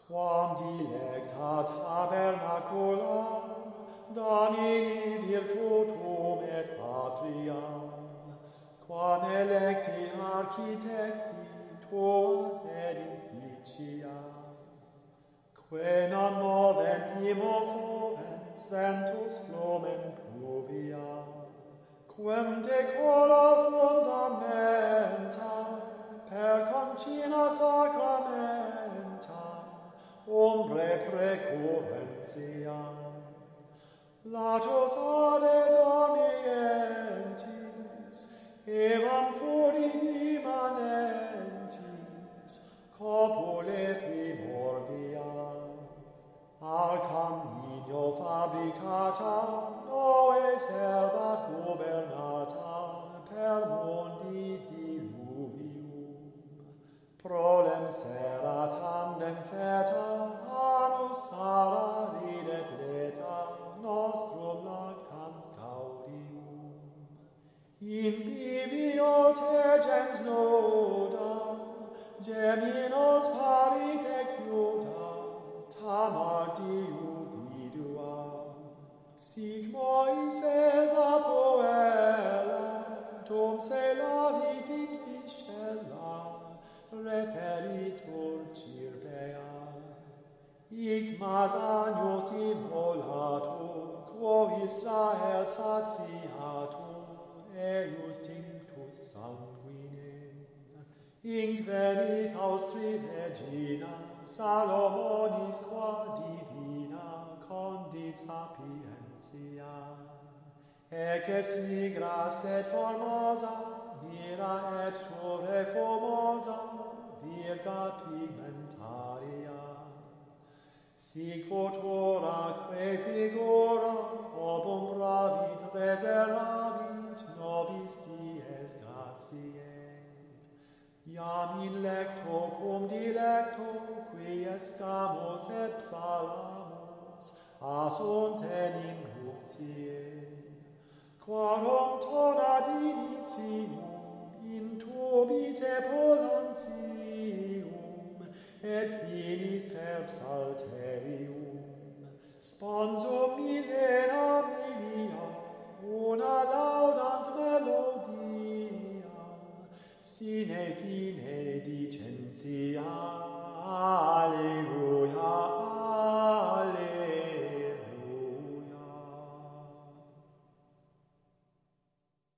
quam dilecta tabernaculam, Domini virtutum et patriam, quam electi architecti tua edificia, que non movent imo fovent ventus flumen pluvia, quem decora fundamenta per concina sacramenta umbre precurentia. Latus ade domientis, evam furi immanentis, copule primordia, al caminio fabricata, noe servat gubernata, per mundi diluvium. Prolem sera tandem feta, anus sara ridet leta, nostrum lactans gaudium. In bivio tegens noda, geminos parit ex nuda, tamar diu vidua. Sic Moises apoella, dum se lavit in fiscella, reperitur cirpea. Ic mas agnos immolatur, quo Israel satiatur, eius tinctus sanguine. Inc venit austri regina, Salomonis qua divina, condit sapientia. Ec est nigra sed formosa, mira et ture formosa, virga pigmentaria. Sic futura que figura, ob umbravit reservavit nobis dies gratiae. Iam in lecto cum dilecto, qui escamus et psalamus, asunt enim nuptiae. Quorum tonat initium, in tubis epulantium, et finis per psalterium. Sponsum milena milia, una laudant melodia, sine fine dicentia.